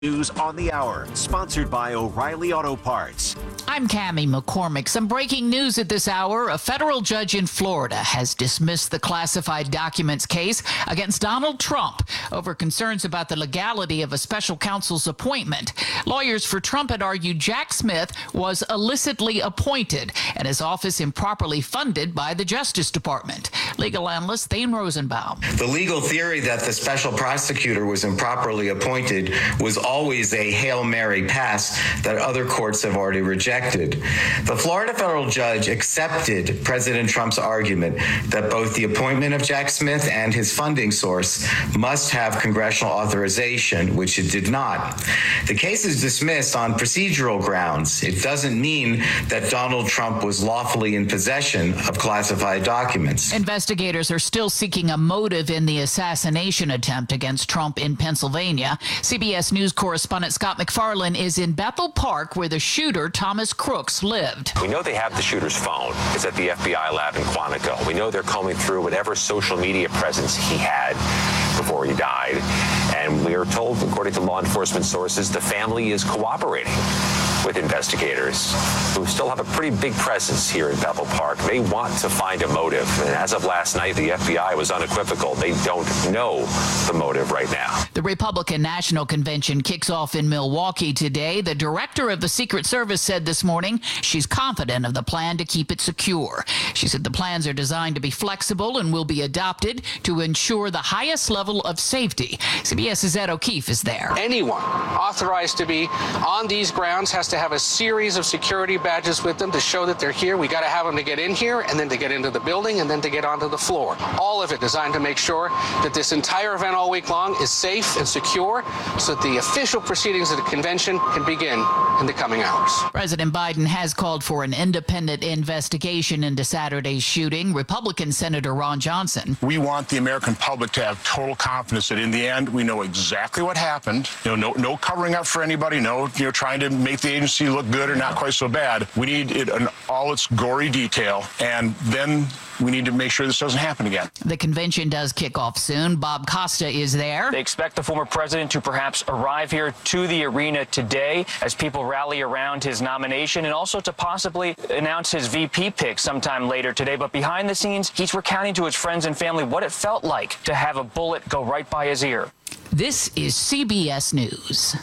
News on the Hour, sponsored by O'Reilly Auto Parts. I'm Cammie McCormick. Some breaking news at this hour. A federal judge in Florida has dismissed the classified documents case against Donald Trump over concerns about the legality of a special counsel's appointment. Lawyers for Trump had argued Jack Smith was illicitly appointed and his office improperly funded by the Justice Department. Legal analyst Thane Rosenbaum. The legal theory that the special prosecutor was improperly appointed was always a Hail Mary pass that other courts have already rejected. The Florida federal judge accepted President Trump's argument that both the appointment of Jack Smith and his funding source must have congressional authorization, which it did not. The case is dismissed on procedural grounds. It doesn't mean that Donald Trump was lawfully in possession of classified documents. Investigators are still seeking a motive in the assassination attempt against Trump in Pennsylvania. CBS News correspondent Scott McFarlane is in Bethel Park, where the shooter, Thomas Crooks, lived. We know they have the shooter's phone. It's at the FBI lab in Quantico. We know they're combing through whatever social media presence he had before he died. And we are told, according to law enforcement sources, the family is cooperating with investigators who still have a pretty big presence here in Bethel Park. They want to find a motive. And as of last night, the FBI was unequivocal. They don't know the motive right now. The Republican National Convention kicks off in Milwaukee today. The director of the Secret Service said this morning she's confident of the plan to keep it secure. She said the plans are designed to be flexible and will be adopted to ensure the highest level of safety. CBS's Ed O'Keefe is there. Anyone authorized to be on these grounds has to have a series of security badges with them to show that they're here. We got to have them to get in here, and then to get into the building, and then to get onto the floor. All of it designed to make sure that this entire event all week long is safe and secure so that the official proceedings of the convention can begin in the coming hours. President Biden has called for an independent investigation into Saturday's shooting. Republican Senator Ron Johnson. We want the American public to have total confidence that in the end we know exactly what happened. No covering up for anybody. No, trying to make the agency look good or not quite so bad. We need it in all its gory detail, and then we need to make sure this doesn't happen again. The convention does kick off soon. Bob Costa is there. They expect the former president to perhaps arrive here to the arena today as people rally around his nomination, and also to possibly announce his VP pick sometime later today. But behind the scenes, he's recounting to his friends and family what it felt like to have a bullet go right by his ear. This is CBS News.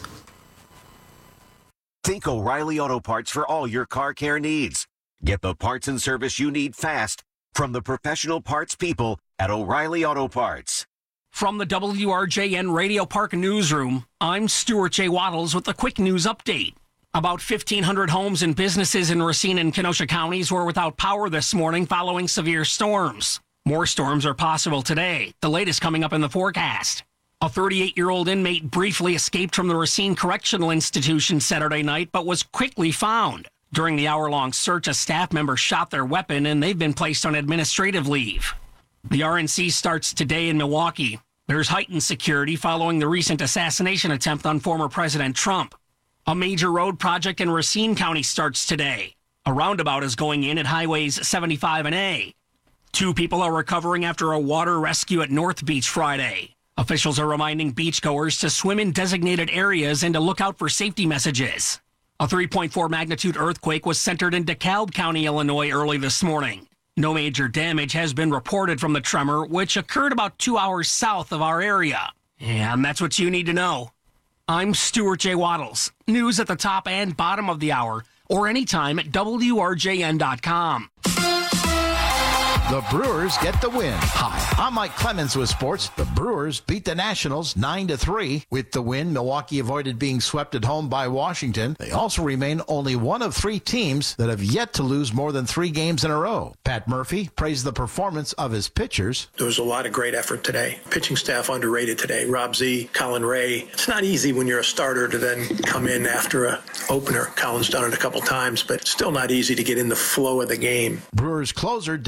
Think O'Reilly Auto Parts for all your car care needs. Get the parts and service you need fast from the professional parts people at O'Reilly Auto Parts. From the WRJN Radio Park Newsroom, I'm Stuart J. Waddles with a quick news update. About 1,500 homes and businesses in Racine and Kenosha counties were without power this morning following severe storms. More storms are possible today, the latest coming up in the forecast. A 38-year-old inmate briefly escaped from the Racine Correctional Institution Saturday night, but was quickly found. During the hour-long search, a staff member shot their weapon, and they've been placed on administrative leave. The RNC starts today in Milwaukee. There's heightened security following the recent assassination attempt on former President Trump. A major road project in Racine County starts today. A roundabout is going in at highways 75 and A. 2 people are recovering after a water rescue at North Beach Friday. Officials are reminding beachgoers to swim in designated areas and to look out for safety messages. A 3.4 magnitude earthquake was centered in DeKalb County, Illinois early this morning. No major damage has been reported from the tremor, which occurred about 2 hours south of our area. And that's what you need to know. I'm Stuart J. Waddles. News at the top and bottom of the hour, or anytime at WRJN.com. The Brewers get the win. Hi, I'm Mike Clemens with sports. The Brewers beat the Nationals 9-3. With the win, Milwaukee avoided being swept at home by Washington. They also remain only one of 3 teams that have yet to lose more than 3 games in a row. Pat Murphy praised the performance of his pitchers. There was a lot of great effort today. Pitching staff underrated today. Rob Z, Colin Ray. It's not easy when you're a starter to then come in after an opener. Colin's done it a couple times, but still not easy to get in the flow of the game. Brewers closer Devin Williams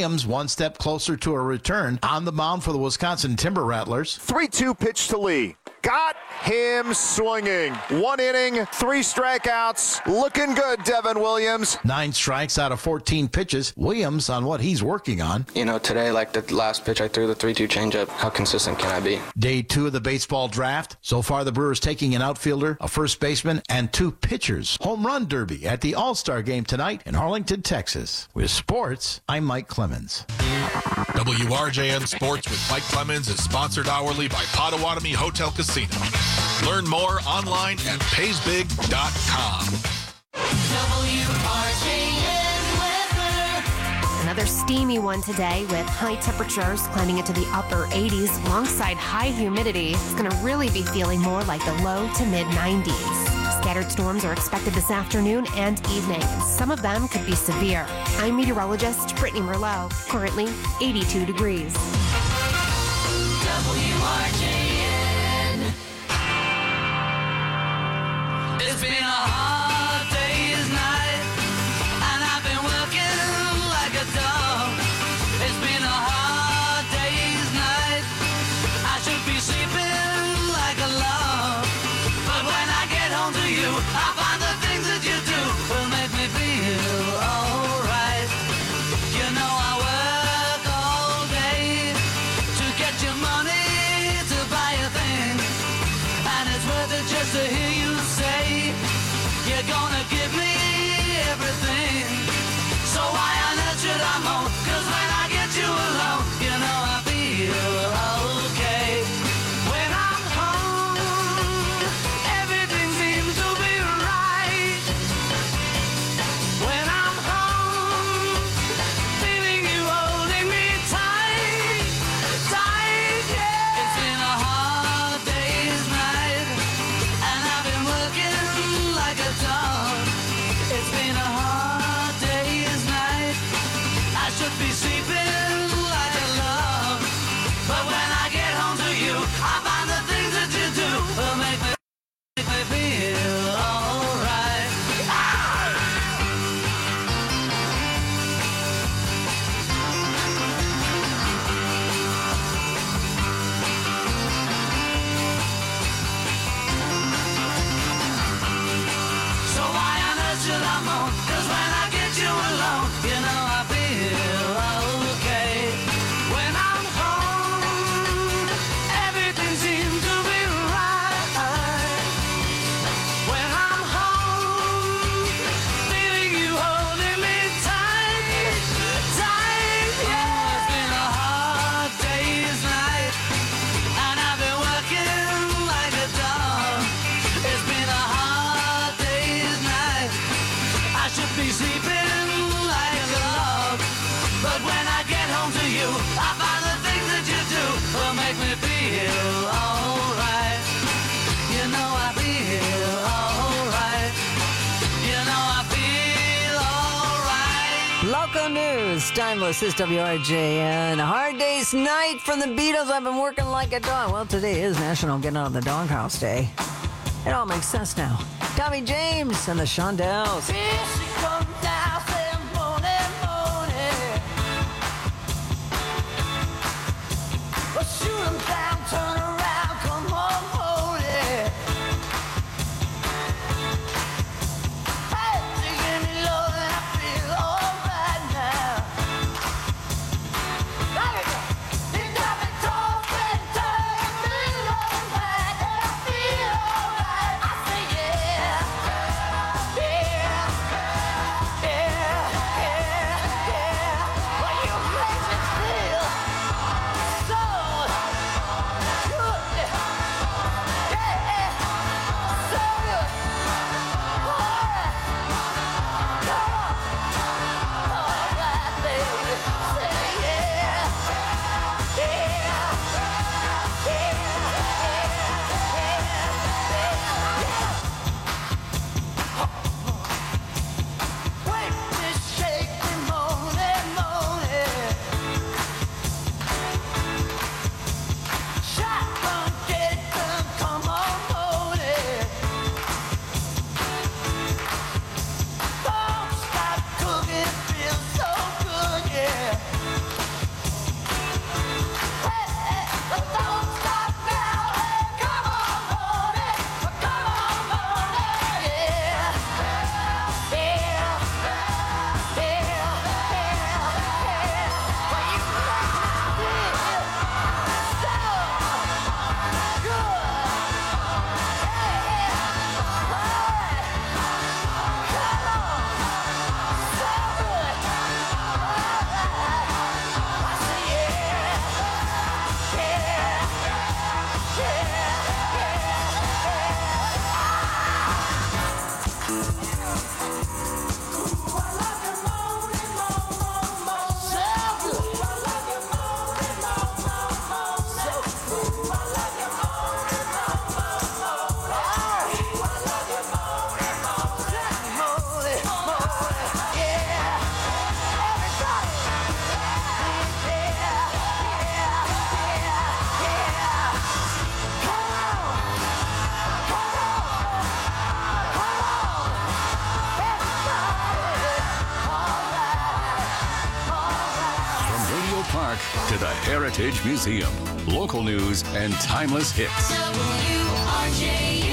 Williams one step closer to a return on the mound for the Wisconsin Timber Rattlers. 3-2 pitch to Lee. Got him swinging. 1 inning, 3 strikeouts. Looking good, Devin Williams. 9 strikes out of 14 pitches. Williams on what he's working on. You know, today, like the last pitch, I threw the 3-2 changeup. How consistent can I be? Day 2 of the baseball draft. So far, the Brewers taking an outfielder, a first baseman, and 2 pitchers. Home run derby at the All-Star Game tonight in Arlington, Texas. With sports, I'm Mike Clemens. WRJN Sports with Mike Clemens is sponsored hourly by Potawatomi Hotel Casino. Learn more online at paysbig.com. Another steamy one today with high temperatures climbing into the upper 80s alongside high humidity. It's going to really be feeling more like the low to mid 90s. Scattered storms are expected this afternoon and evening. Some of them could be severe. I'm meteorologist Brittany Merlot. Currently 82 degrees. WRJN. It's been a hard day's night, and I've been working like a dog. It's been a hard day's night. I should be sleeping like a log, but when I get home to you, I find the things that you do will make me feel alright. You know I work all day to get your money to buy a thing, and it's worth it just to hear you say you're gonna give me everything. So why on earth should I moan? 'Cause when I get you alone, you know I feel okay. When I'm home, everything seems to be right. When I'm home, feeling you holding me tight, tight, yeah. It's been a hard day's night, and I've been working like a dog. It's been a hard day's night. I should be sleeping like a log, but when I get home to you, I find the things that you do will make me feel alright. So why on earth should I moan? 'Cause when I get you alone, you know I feel okay. When I'm home, everything seems to be right. When I'm home, feeling you holding me tight, tight, yeah. It's been a hard day's night, and I've been working like a dog. It's been a hard day's night. I should be sleeping like a log, but when I get home to you, I find the things that you do will make me feel alright. You know I feel alright. You know I feel alright. Local news. Timeless is WRJN. A hard day's night from the Beatles. I've been working like a dog. Well, today is National Get Out of the Doghouse Day. It all makes sense now. Tommy James and the Shondells. Yeah. to the Heritage Museum. Local news and timeless hits. WRJN.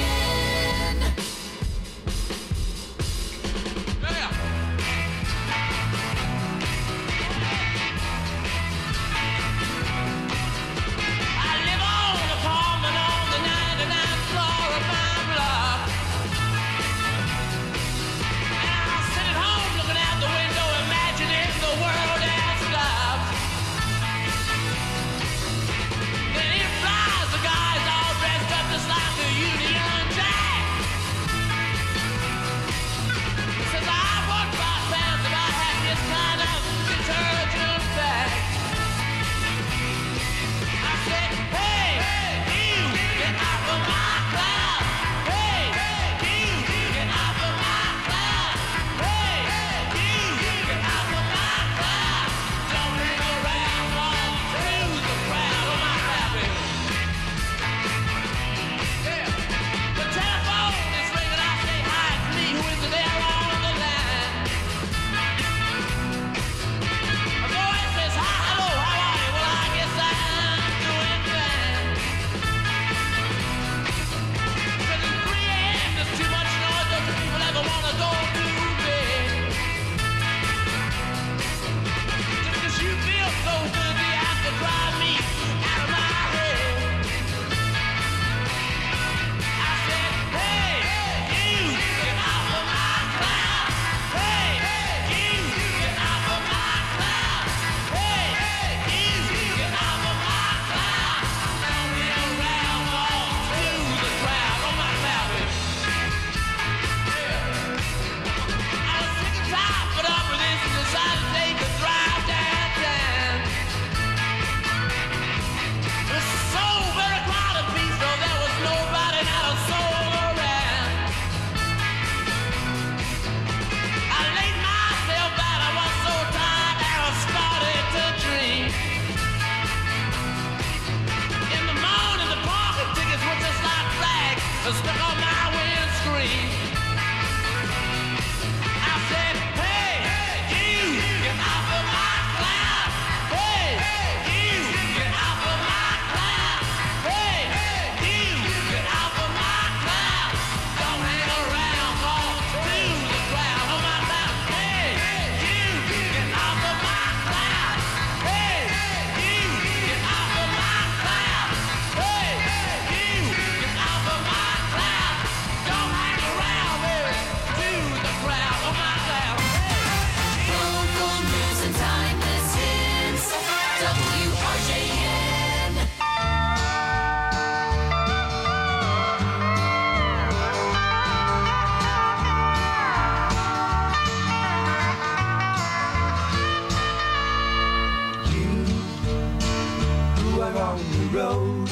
road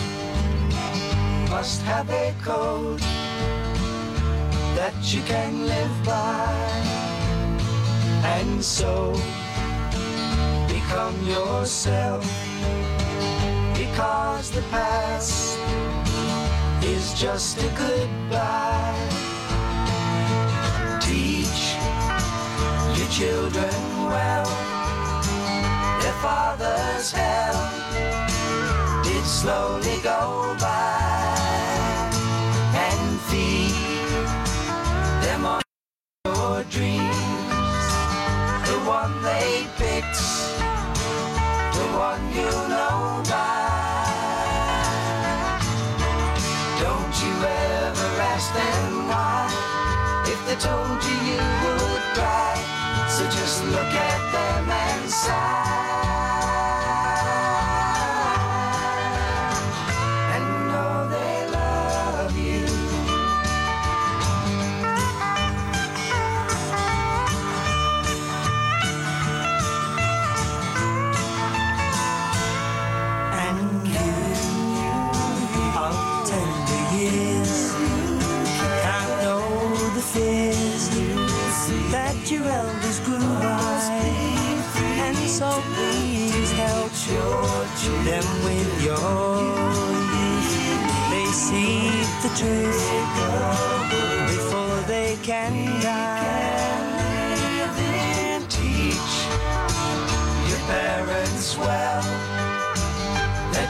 must have a code that you can live by, and so become yourself, because the past is just a goodbye. Teach your children well, their father's hell did slowly go by, and feed them on your dreams, the one they picked, the one you know by. Don't you ever ask them why, if they told you you would cry, so just look at them and sigh. Your elders grew by, and so please help them with your youth. They see the truth before they can die. Teach your parents well,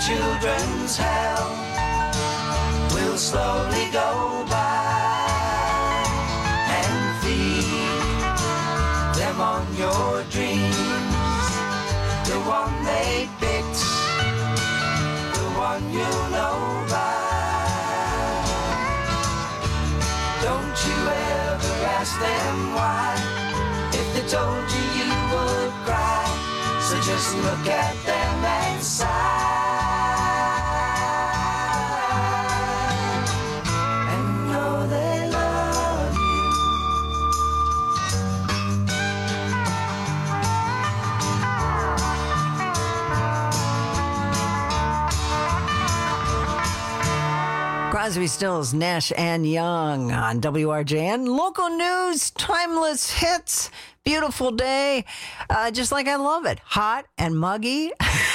children's hell will slowly go by, and feed them on your dreams, the one they picked, the one you know by. Don't you ever ask them why, if they told you you would cry, so just look at them and sigh. Crosby, Stills, Nash and Young on WRJN. Local news, timeless hits, beautiful day, just like I love it. Hot and muggy.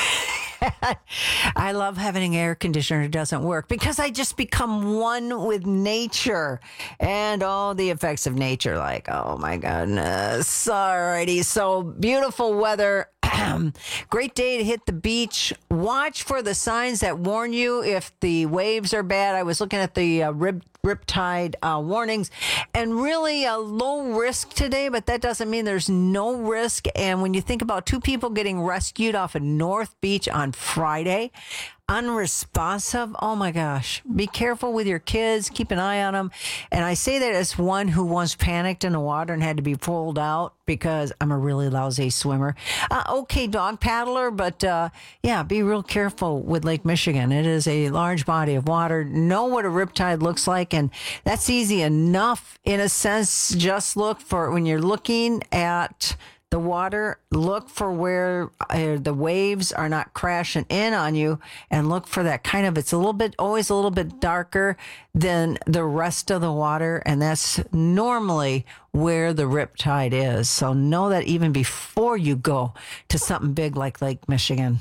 I love having an air conditioner that doesn't work because I just become one with nature and all the effects of nature. Like, oh my goodness. Alrighty, so beautiful weather. Great day to hit the beach. Watch for the signs that warn you if the waves are bad. I was looking at the riptide warnings, and really a low risk today, but that doesn't mean there's no risk. And when you think about 2 people getting rescued off of North Beach on Friday, unresponsive, oh my gosh, be careful with your kids, keep an eye on them. And I say that as one who once panicked in the water and had to be pulled out because I'm a really lousy swimmer. Okay, dog paddler, but yeah, be real careful with Lake Michigan. It is a large body of water. Know what a riptide looks like, and that's easy enough in a sense. Just look for, when you're looking at the water, look for where the waves are not crashing in on you, and look for that kind of, it's always a little bit darker than the rest of the water, and that's normally where the riptide is. So know that even before you go to something big like Lake Michigan.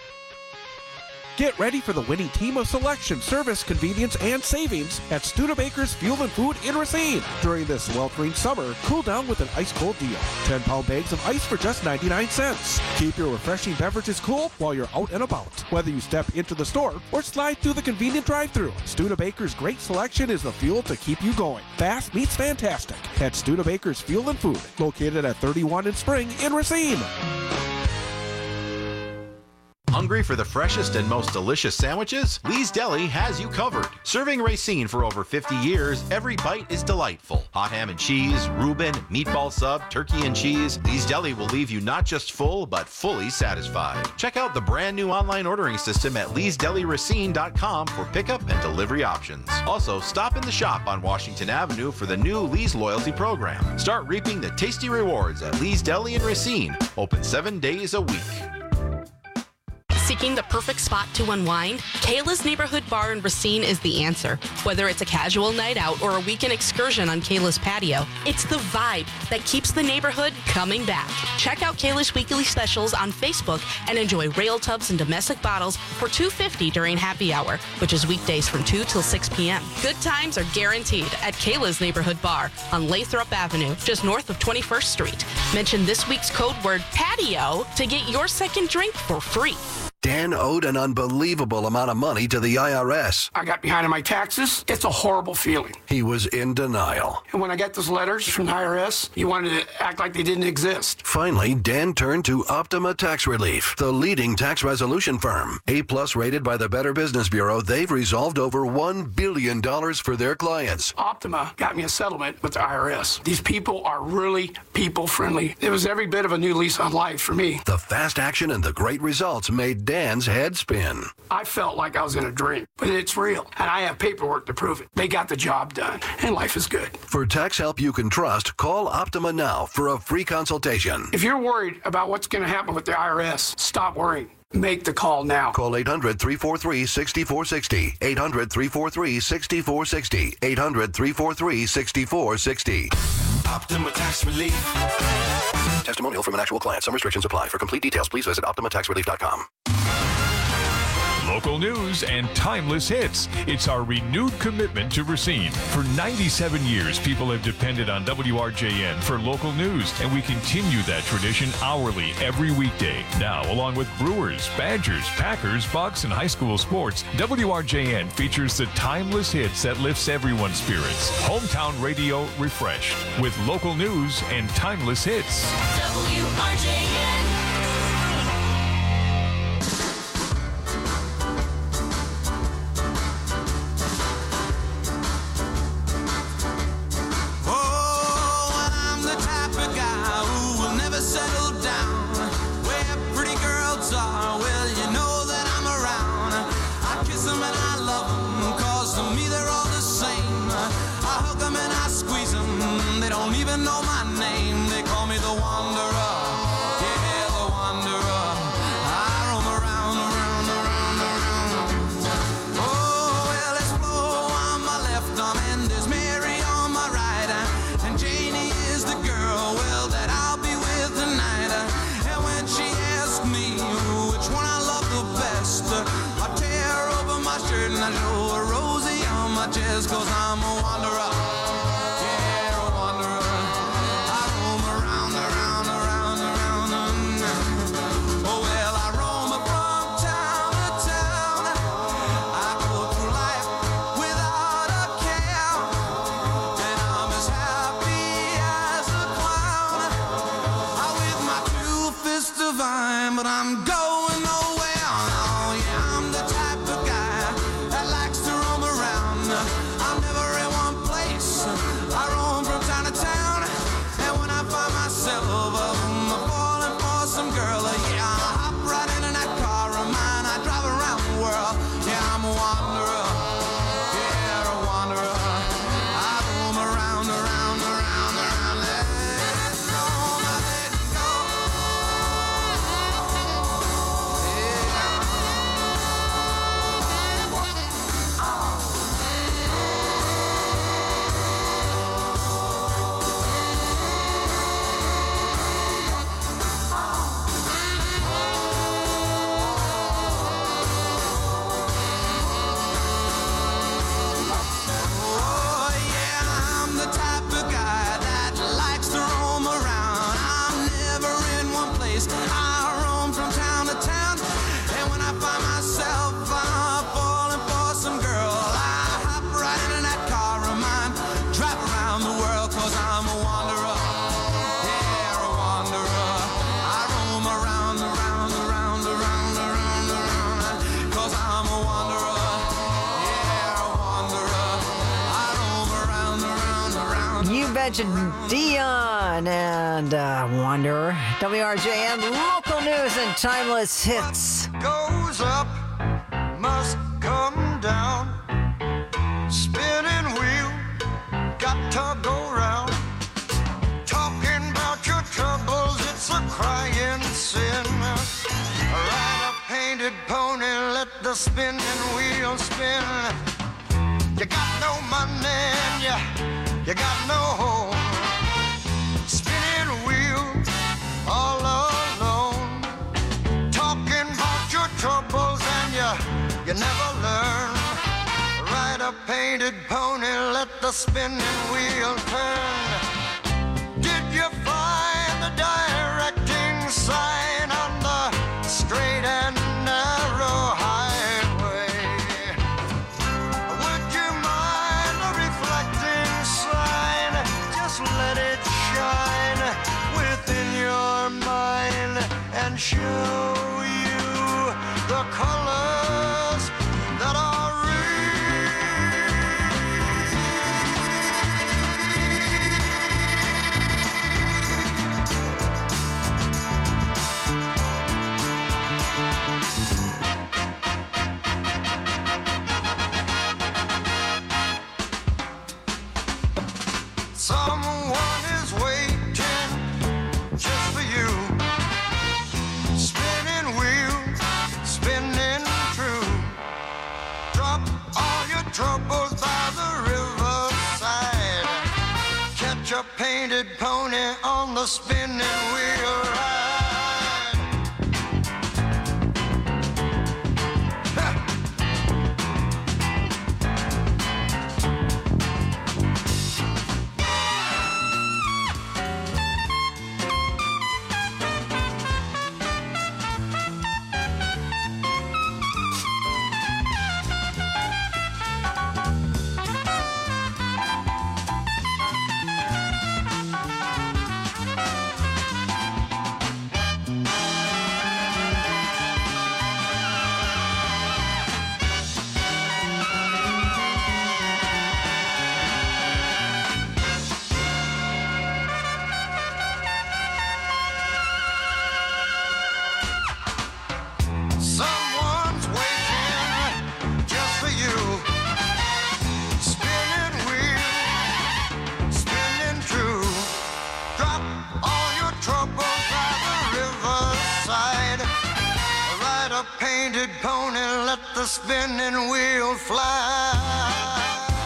Get ready for the winning team of selection, service, convenience, and savings at Studebaker's Fuel and Food in Racine. During this sweltering summer, cool down with an ice-cold deal. 10-pound bags of ice for just 99 cents. Keep your refreshing beverages cool while you're out and about. Whether you step into the store or slide through the convenient drive-thru, Studebaker's great selection is the fuel to keep you going. Fast meets fantastic at Studebaker's Fuel and Food, located at 31 in Spring in Racine. Hungry for the freshest and most delicious sandwiches? Lee's Deli has you covered. Serving Racine for over 50 years, every bite is delightful. Hot ham and cheese, Reuben, meatball sub, turkey and cheese. Lee's Deli will leave you not just full, but fully satisfied. Check out the brand new online ordering system at leesdeliracine.com for pickup and delivery options. Also, stop in the shop on Washington Avenue for the new Lee's Loyalty Program. Start reaping the tasty rewards at Lee's Deli in Racine. Open 7 days a week. Seeking the perfect spot to unwind? Kayla's Neighborhood Bar in Racine is the answer. Whether it's a casual night out or a weekend excursion on Kayla's patio, it's the vibe that keeps the neighborhood coming back. Check out Kayla's weekly specials on Facebook and enjoy rail tubs and domestic bottles for $2.50 during happy hour, which is weekdays from 2 till 6 p.m. Good times are guaranteed at Kayla's Neighborhood Bar on Lathrop Avenue, just north of 21st Street. Mention this week's code word patio to get your second drink for free. Dan owed an unbelievable amount of money to the IRS. I got behind on my taxes. It's a horrible feeling. He was in denial. And when I got those letters from the IRS, he wanted to act like they didn't exist. Finally, Dan turned to Optima Tax Relief, the leading tax resolution firm. A-plus rated by the Better Business Bureau, they've resolved over $1 billion for their clients. Optima got me a settlement with the IRS. These people are really people-friendly. It was every bit of a new lease on life for me. The fast action and the great results made Dan's head spin. I felt like I was in a dream, but it's real, and I have paperwork to prove it. They got the job done, and life is good. For tax help you can trust, call Optima now for a free consultation. If you're worried about what's going to happen with the IRS, stop worrying. Make the call now. Call 800-343-6460. 800-343-6460. 800-343-6460. Optima Tax Relief. Testimonial from an actual client. Some restrictions apply. For complete details, please visit OptimaTaxRelief.com. Local news and timeless hits. It's our renewed commitment to Racine. For 97 years, people have depended on WRJN for local news, and we continue that tradition hourly every weekday. Now, along with Brewers, Badgers, Packers, Bucks, and high school sports, WRJN features the timeless hits that lifts everyone's spirits. Hometown radio refreshed with local news and timeless hits. WRJN. Cause I'm a wanderer, yeah, a wanderer. I roam around. Oh well, I roam from town to town. I go through life without a care, and I'm as happy as a clown. I with my 2 fists divine, but I'm going nowhere. Oh yeah, I'm the type of guy that likes to roam around. I'm never in one place. I roam from town to town, and when I find myself falling for some girl, yeah, I hop right into that car of mine. I drive around the world. Yeah, I'm a wanderer. Yeah, a wanderer. I roam around. Let it go, let it go. Oh yeah, I'm the type of guy that likes to roam around. I'm never in one place. I roam from town to town, and when I find myself falling for some girl, I hop right into that car of mine, drive around the world, cause I'm a wanderer. Yeah, a wanderer. I roam around, cause I'm a wanderer. Yeah, a wanderer. I roam around. You betcha, Dion and Wanderer. WRJN, local news and timeless hits. Goes up, must come down. Spinning wheel, got to go round. Talking about your troubles, it's a crying sin. Ride a painted pony, let the spinning wheel spin. You got no money and you got no home. Spinning wheel, all alone. Talking about your troubles and you never learn. Ride a painted pony, let the spinning wheel turn. Did you find the directing sign on the straight and narrow highway? Would you mind the reflecting sign? Just let it shine within your mind and show you the colors that are someone is waiting just for you. Spinning wheel, spinning true. Drop all your troubles by the riverside. Catch a painted pony on the spinning wheel ride. painted pony, let the spinning wheel fly.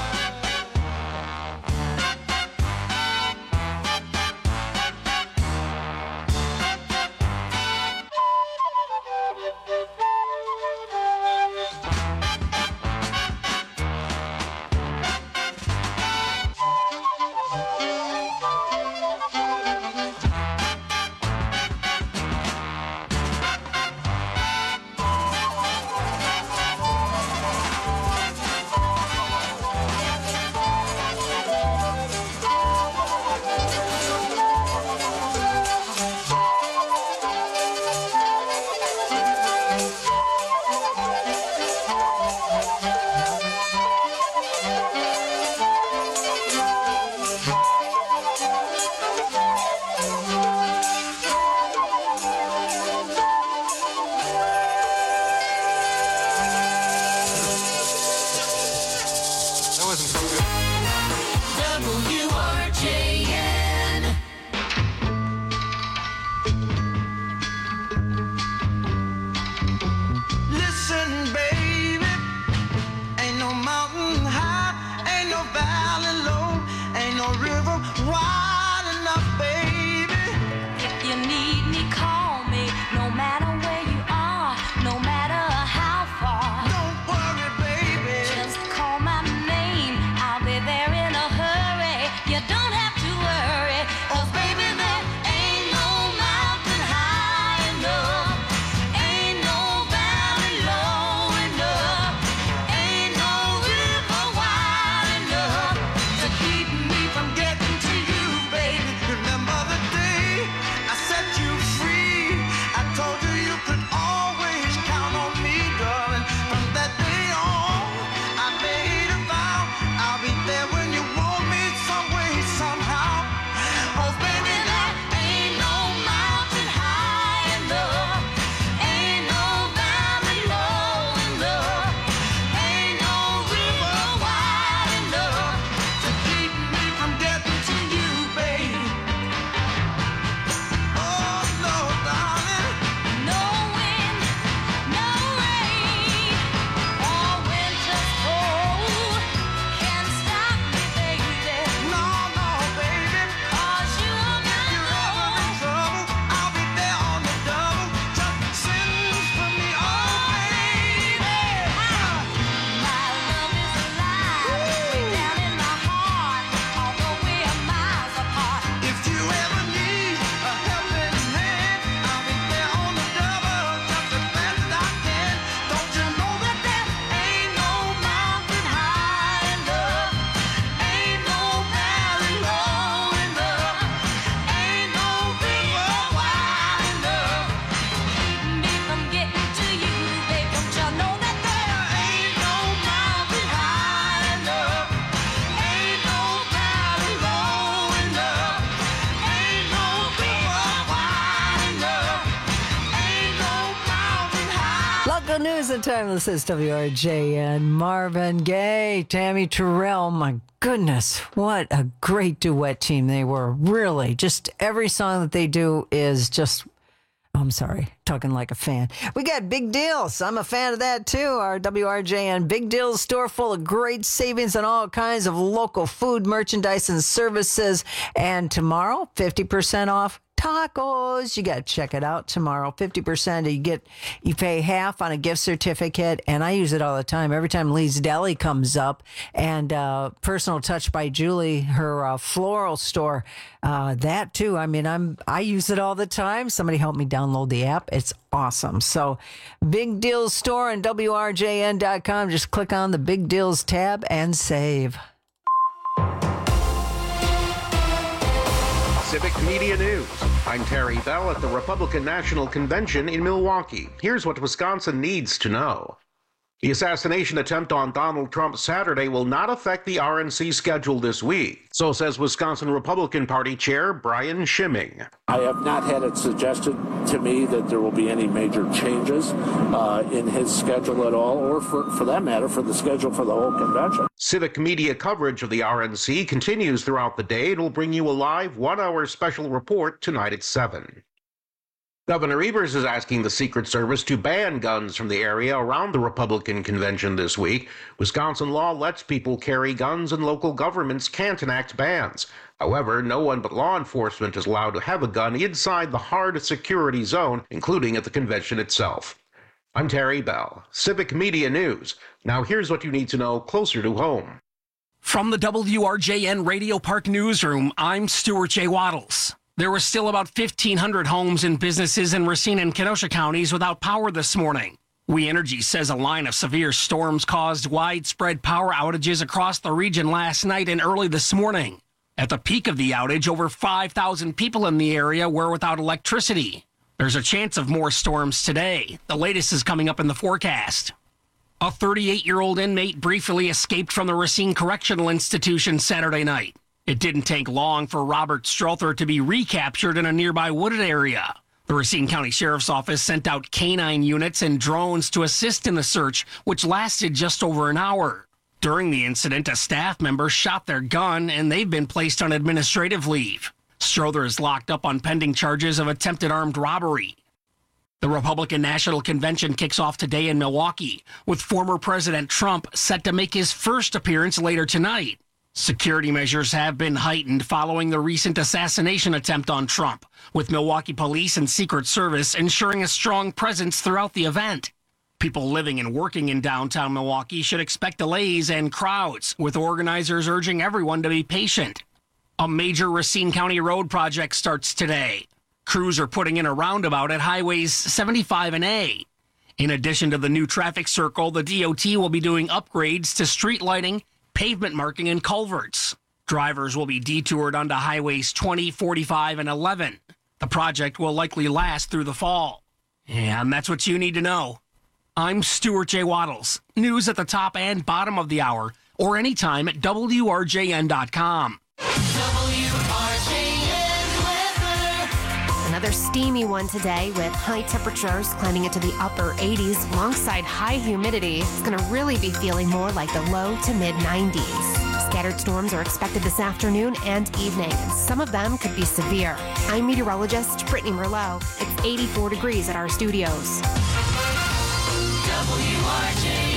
News and Timeless is WRJN. Marvin Gaye, Tammy Terrell. My goodness, what a great duet team they were. Really, just every song that they do is just, I'm sorry, talking like a fan. We got Big Deals. I'm a fan of that too. Our WRJN Big Deals store full of great savings on all kinds of local food, merchandise, and services. And tomorrow, 50% off tacos. You got to check it out tomorrow. 50%. You pay half on a gift certificate, and I use it all the time. Every time Lee's Deli comes up, and Personal Touch by Julie, her floral store, that too. I mean, I use it all the time. Somebody help me download the app. It's awesome. So, Big Deals store on WRJN.com. Just click on the Big Deals tab and save. Civic Media News. I'm Terry Bell at the Republican National Convention in Milwaukee. Here's what Wisconsin needs to know. The assassination attempt on Donald Trump Saturday will not affect the RNC schedule this week, so says Wisconsin Republican Party Chair Brian Schimming. I have not had it suggested to me that there will be any major changes in his schedule at all, or for that matter, for the schedule for the whole convention. Civic media coverage of the RNC continues throughout the day and will bring you a live 1-hour special report tonight at 7. Governor Evers is asking the Secret Service to ban guns from the area around the Republican convention this week. Wisconsin law lets people carry guns and local governments can't enact bans. However, no one but law enforcement is allowed to have a gun inside the hard security zone, including at the convention itself. I'm Terry Bell, Civic Media News. Now here's what you need to know closer to home. From the WRJN Radio Park Newsroom, I'm Stuart J. Waddles. There were still about 1,500 homes and businesses in Racine and Kenosha counties without power this morning. We Energy says a line of severe storms caused widespread power outages across the region last night and early this morning. At the peak of the outage, over 5,000 people in the area were without electricity. There's a chance of more storms today. The latest is coming up in the forecast. A 38-year-old inmate briefly escaped from the Racine Correctional Institution Saturday night. It didn't take long for Robert Strother to be recaptured in a nearby wooded area. The Racine County Sheriff's Office sent out canine units and drones to assist in the search, which lasted just over an hour. During the incident, a staff member shot their gun, and they've been placed on administrative leave. Strother is locked up on pending charges of attempted armed robbery. The Republican National Convention kicks off today in Milwaukee, with former President Trump set to make his first appearance later tonight. Security measures have been heightened following the recent assassination attempt on Trump, with Milwaukee Police and Secret Service ensuring a strong presence throughout the event. People living and working in downtown Milwaukee should expect delays and crowds, with organizers urging everyone to be patient. A major Racine County road project starts today. Crews are putting in a roundabout at highways 75 and A. In addition to the new traffic circle, the DOT will be doing upgrades to street lighting, pavement marking, and culverts. Drivers will be detoured onto highways 20, 45, and 11. The project will likely last through the fall. And that's what you need to know. I'm Stuart J. Waddles. News at the top and bottom of the hour, or anytime at WRJN.com. Another steamy one today with high temperatures climbing into the upper 80s alongside high humidity. It's going to really be feeling more like the low to mid 90s. Scattered storms are expected this afternoon and evening, and some of them could be severe. I'm meteorologist Brittany Merlot. It's 84 degrees at our studios. WRJN.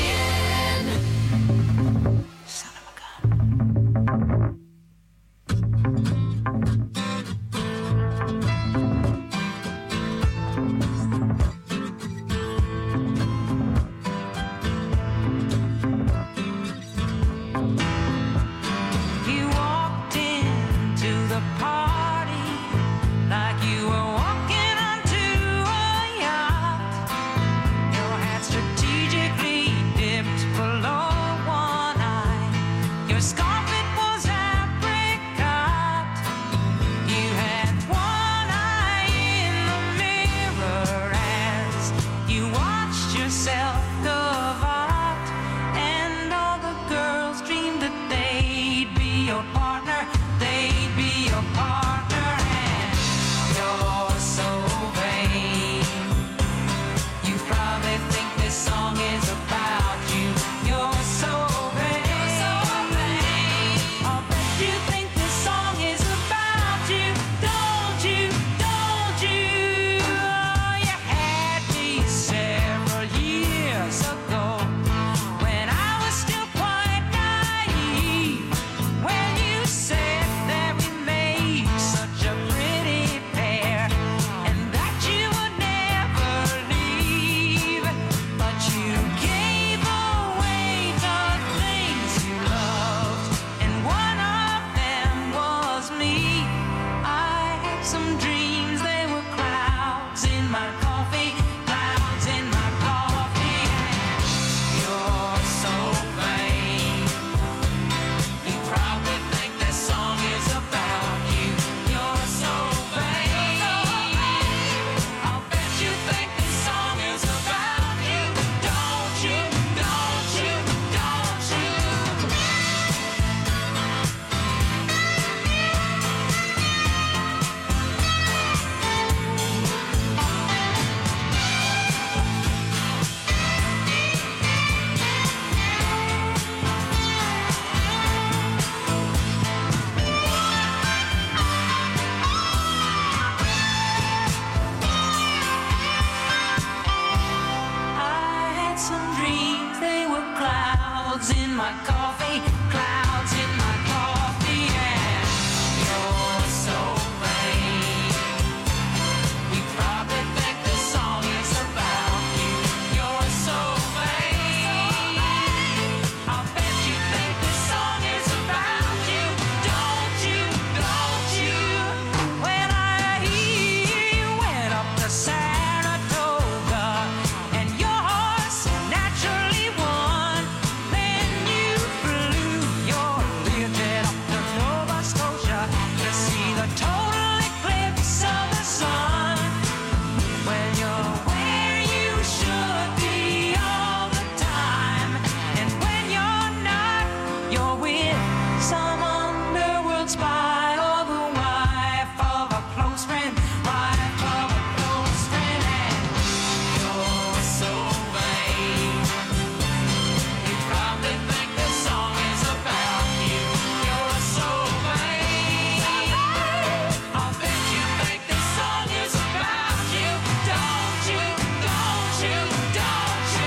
a total eclipse of the sun. When you're where you should be all the time, and when you're not, you're with some underworld spy or the wife of a close friend, wife of a close friend, and you're so vain. You probably think this song is about you. You're so vain. I bet you think this song is about you. Don't you? Don't you? Don't you?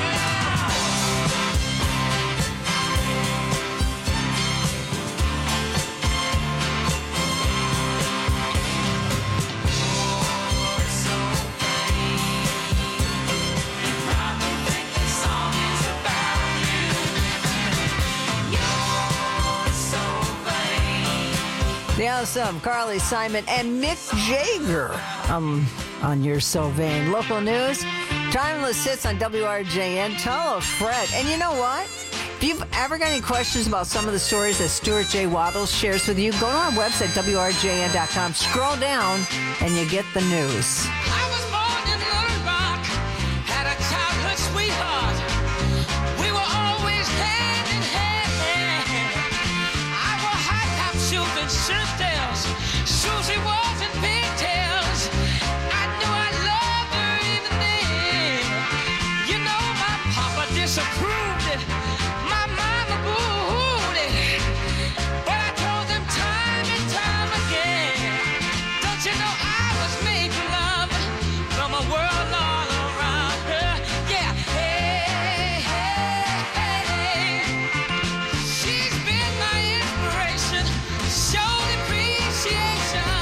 You're so vain. You probably think this song is about you. You're so vain. The awesome Carly Simon and Mick Jagger on You're So Vain. Local news, Timeless Hits on WRJN. Tell a friend. And you know what? If you've ever got any questions about some of the stories that Stuart J. Waddles shares with you, go to our website, WRJN.com. Scroll down, and you get the news. I was born in Little Rock, had a childhood sweetheart. We were always hand in hand. I wore high-top shoes and shirt tails. Susie was in pigtails. I knew I loved her even then. You know my papa disapproved it. My mama booed it. But I told them time and time again. Don't you know I was made for love from a world all around her? Yeah, hey, hey, hey. She's been my inspiration, showed appreciation.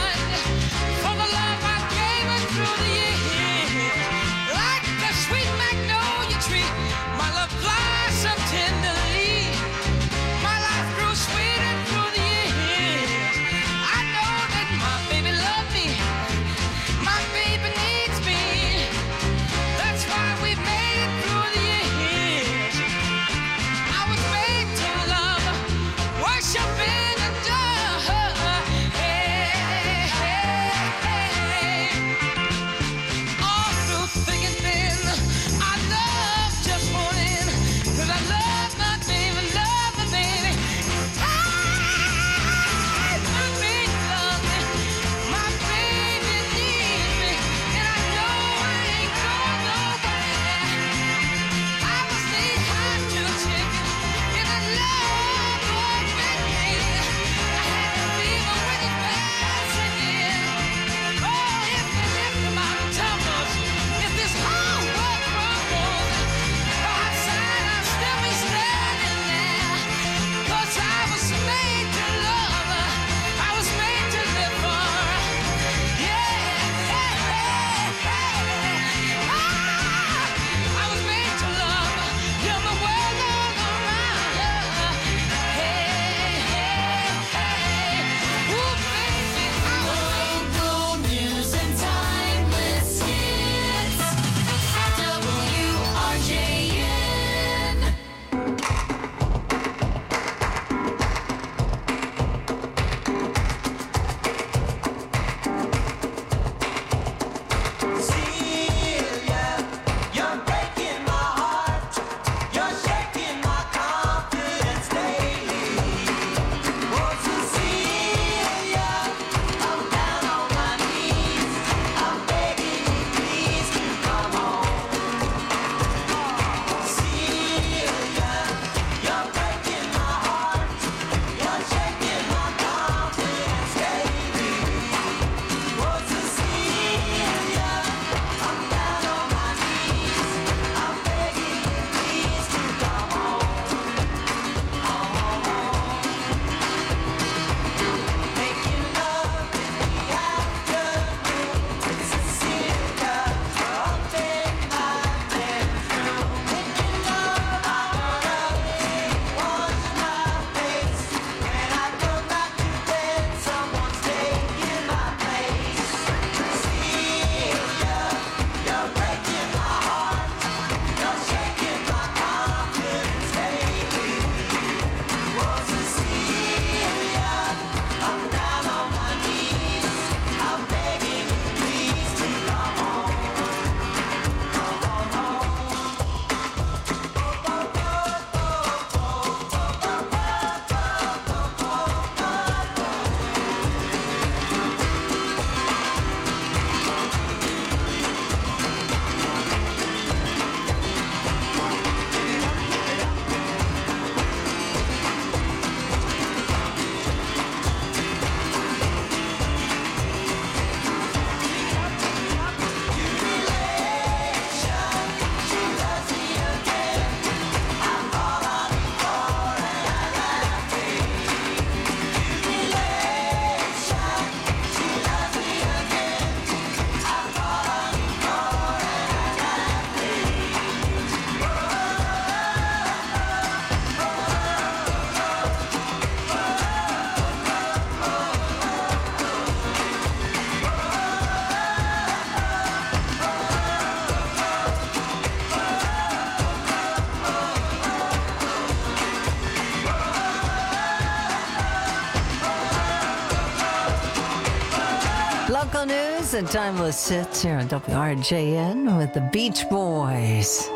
Local news and timeless hits here on WRJN with the Beach Boys.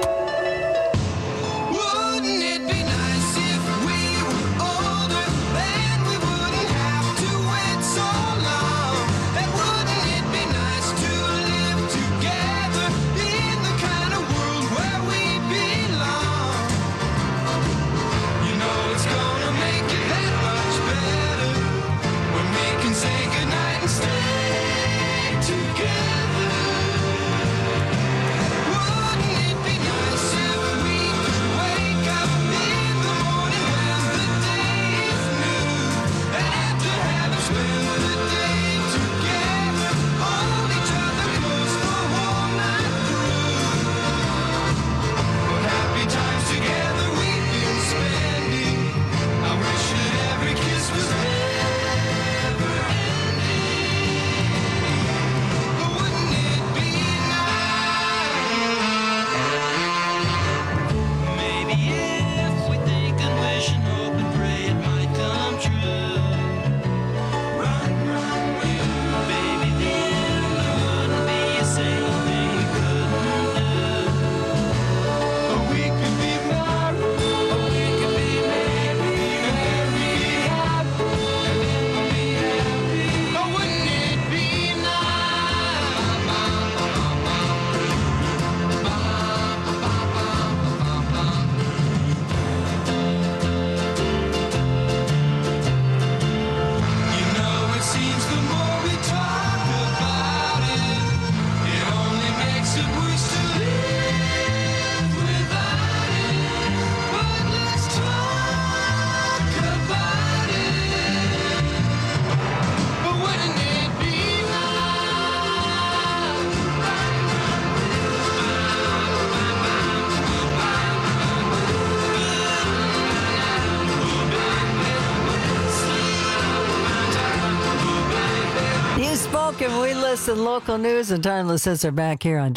And we listen. Local news and timeless hits are back here on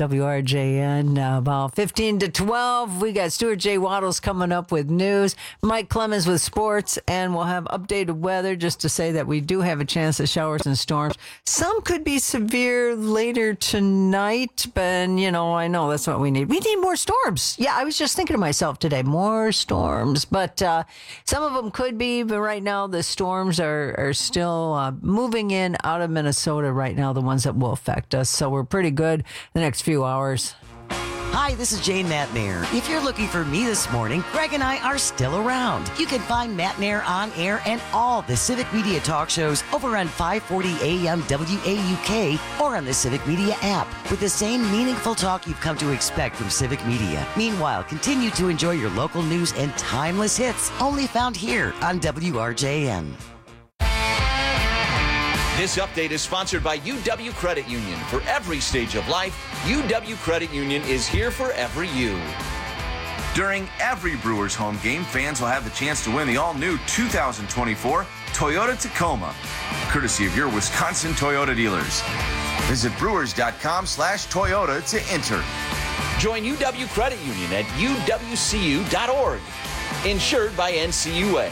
WRJN. About 15 to 12, we got Stuart J. Waddles coming up with news, Mike Clemens with sports, and we'll have updated weather just to say that we do have a chance of showers and storms. Some could be severe later tonight, but, you know, I know that's what we need. We need more storms. Yeah, I was just thinking to myself today, more storms, but some of them could be, but right now the storms are still moving in out of Minnesota right now, the ones that will affect us. So we're pretty good the next few hours. Hi, this is Jane Matt Nair. If you're looking for me this morning, Greg and I are still around. You can find Matt Nair on air and all the Civic Media talk shows over on 540 AM WAUK or on the Civic Media app with the same meaningful talk you've come to expect from Civic Media. Meanwhile, continue to enjoy your local news and timeless hits only found here on WRJN. This update is sponsored by UW Credit Union. For every stage of life, UW Credit Union is here for every you. During every Brewers home game, fans will have the chance to win the all-new 2024 Toyota Tacoma, courtesy of your Wisconsin Toyota dealers. Visit brewers.com/Toyota to enter. Join UW Credit Union at uwcu.org. Insured by NCUA.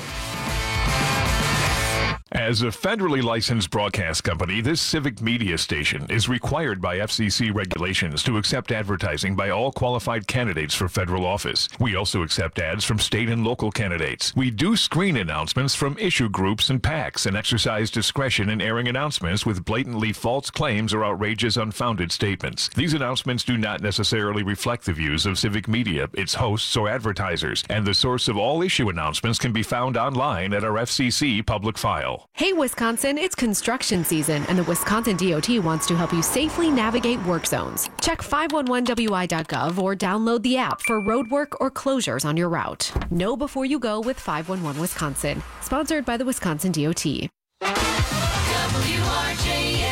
As a federally licensed broadcast company, this Civic Media station is required by FCC regulations to accept advertising by all qualified candidates for federal office. We also accept ads from state and local candidates. We do screen announcements from issue groups and PACs and exercise discretion in airing announcements with blatantly false claims or outrageous unfounded statements. These announcements do not necessarily reflect the views of Civic Media, its hosts, or advertisers, and the source of all issue announcements can be found online at our FCC public file. Hey Wisconsin, it's construction season and the Wisconsin DOT wants to help you safely navigate work zones. Check 511wi.gov or download the app for road work or closures on your route. Know before you go with 511 Wisconsin. Sponsored by the Wisconsin DOT. WRJN.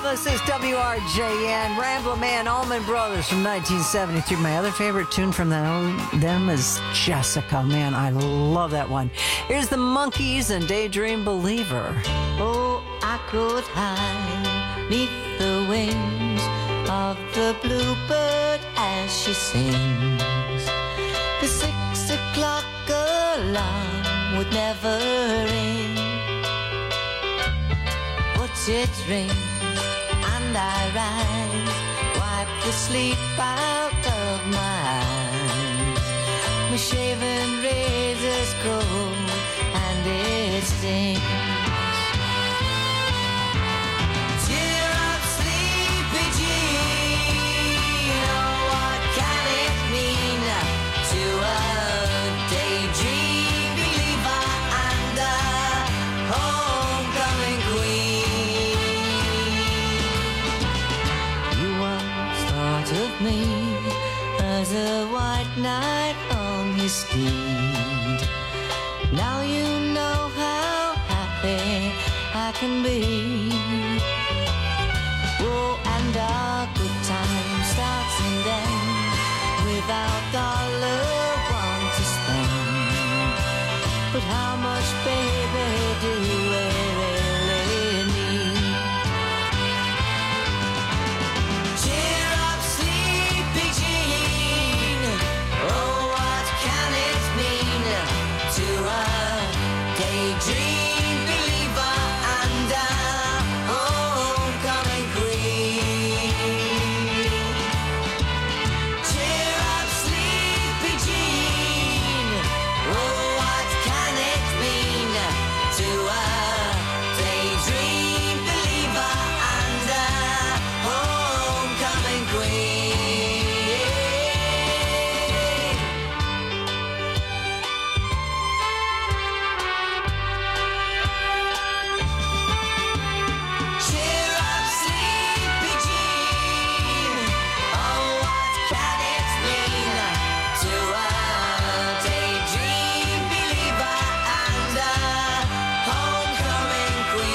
Timeless is WRJN. Ramblin' Man, Allman Brothers from 1973. My other favorite tune from them is Jessica. Man, I love that one. Here's the Monkees and Daydream Believer. Oh, I could hide neath the wings of the bluebird as she sings. The 6 o'clock alarm would never ring, but it rings and I rise, wipe the sleep out of my eyes. My shaven razor's cold and it stings. Cheer up, sleepy Jean. Oh, what can it mean to a daydream believer and a homecoming queen? You once thought of me as a white knight on his steed. Now you know how happy I can be. Oh, and our good time starts and ends without dollar one to spend. But how much, baby, do we really need? Cheer up, sleepy Jean. Oh, what can it mean to a daydream believer and a homecoming queen? Cheer up, sleepy Jean. Oh, what can it mean to a daydream believer and a homecoming queen? Cheer up, sleepy Jean. Oh, what can it mean to a daydream believer and a homecoming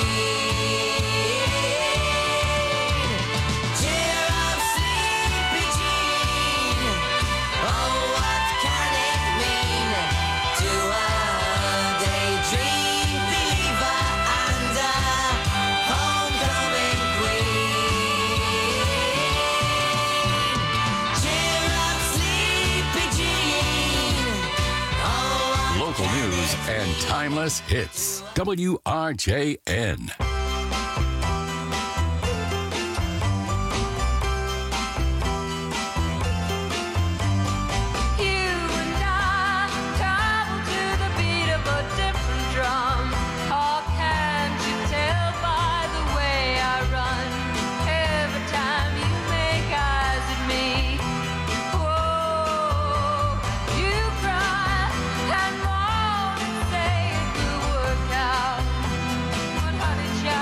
queen? Cheer up, sleepy Jean. Oh, what can it mean to a daydream believer and a homecoming queen? Cheer up, sleepy Jean. Local news and timeless hits. WRJN. You and I travel to the beat of a different drum. Oh, can't you tell by the way I run? Every time you make eyes at me, whoa, you cry and moan and say it will work out. But honey,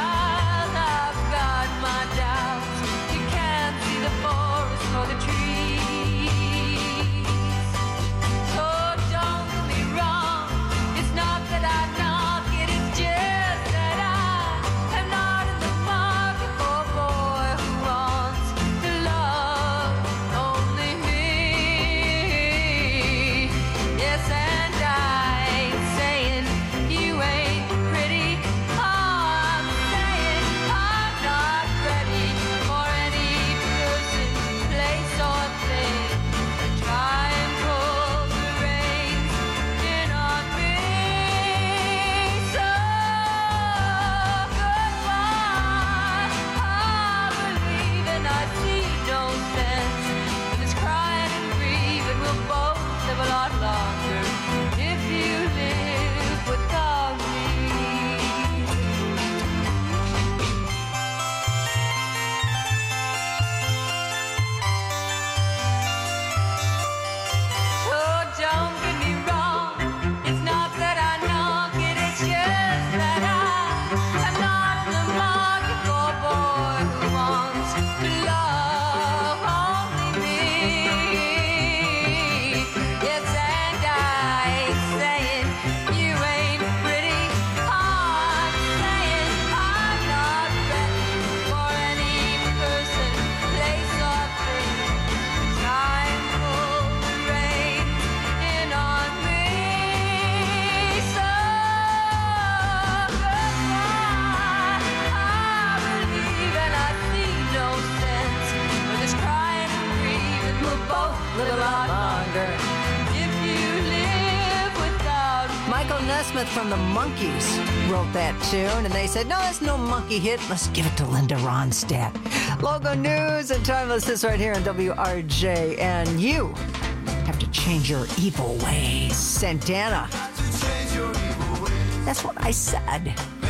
Nesmith from the Monkees wrote that tune, and they said, no, that's no monkey hit. Let's give it to Linda Ronstadt. Local news and timeless is right here on WRJ, and you have to change your evil ways. Santana. That's what I said.